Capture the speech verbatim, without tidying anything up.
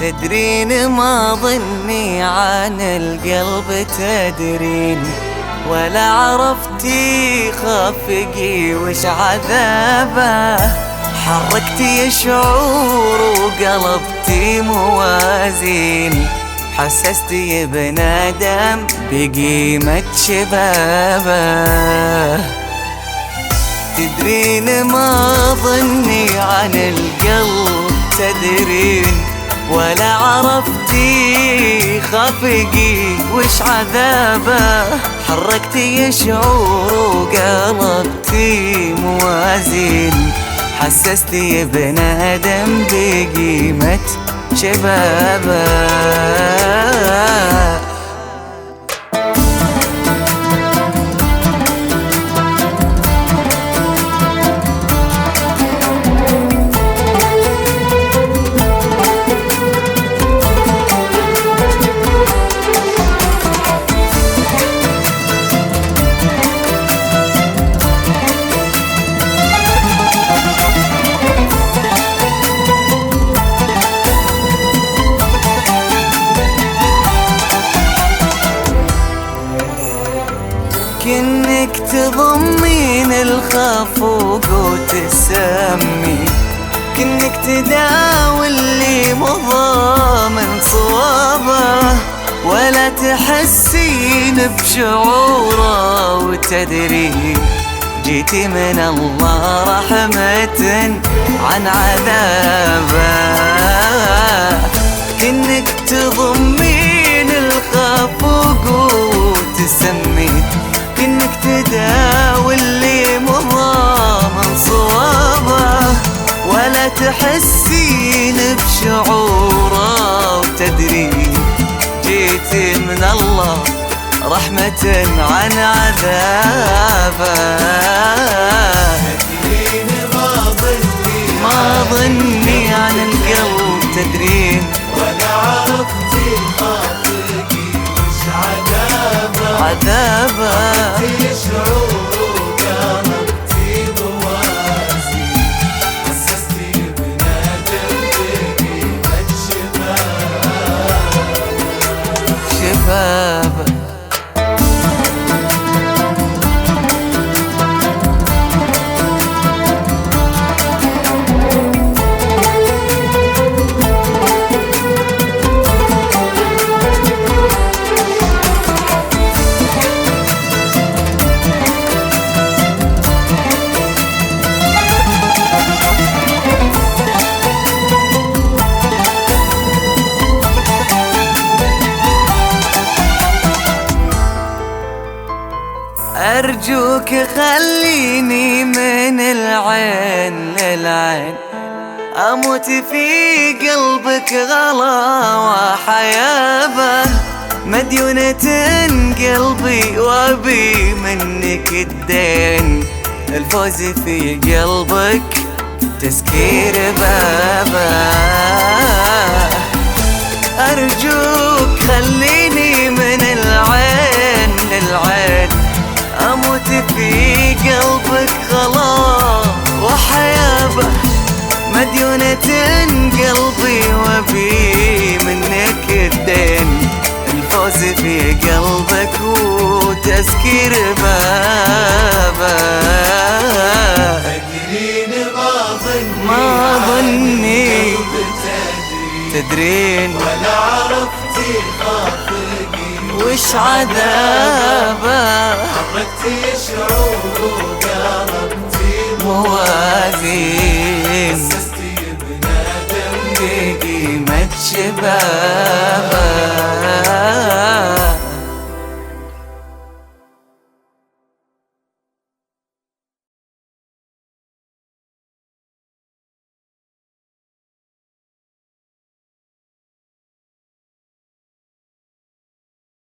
تدرين ما ظني عن القلب تدرين، ولا عرفتي خفقي وش عذابه. حركتي شعور وقلبتي موازين، حسستي بندم بقيمة شبابه. تدرين ما ظني عن القلب تدرين، ولا عرفتي خفقي وش عذابه. حركتي شعور وقلبتي موازين، حسستي بندم بقيمة شبابه. كأنك تضمين الخفوق وتسمي، كأنك تداوي اللي مضى من صوابه، ولا تحسين بشعوره وتدري جيتي من الله رحمة عن عذابه. كأنك تضمين الخفوق وتسمي، كأنك تداوي اللي مضى من صوابه، ولا تحسين بشعوره وتدري جيتي من الله رحمة عن عذابه. تدرين ما ظني ما ظني عن القلب تدرين، ولا عرفتي خاطري وش عذابه. عذابه شعور وقلبتي موازي، حسستي بندم بقيمة شبابه. شبابه. أرجوك خليني من العين للعين، أموت في قلبك غلا وحيابه. مديونة قلبي وأبي منك الدين، الفوز في قلبك تسكير بابه. أرجوك خليني من العين للعين، أموت في قلبك غلا وحيابه. مديونة قلبي وأبي منك الدين، الفوز في قلبك وتسكير بابه. تدرين ما ظني ما ظني تدرين، تدرين، ولا عرفتي خاطري وش عذابه. حركتي شعور وقلبتي موازين، حسستي بندم بقيمة شبابه.